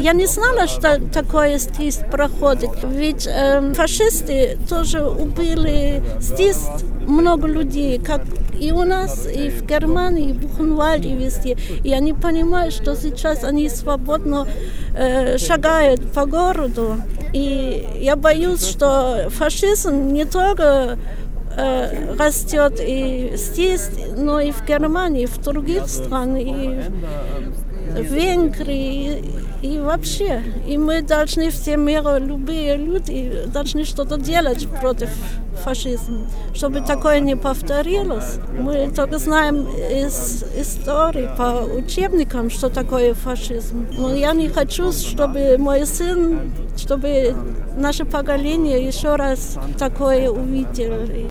Я не знала, что такое здесь проходит. Ведь фашисты тоже убили здесь много людей, как и у нас, и в Германии, и в Бухенвальде, и везде. И они понимают, что сейчас они свободно шагают по городу. И я боюсь, что фашизм не только растет и здесь, но и в Германии, и в других странах, и в Венгрии, и вообще. И мы должны все миру, любые люди, должны что-то делать против фашизма, чтобы такое не повторилось. Мы только знаем из истории по учебникам, что такое фашизм. Но я не хочу, чтобы мой сын, чтобы наше поколение еще раз такое увидел.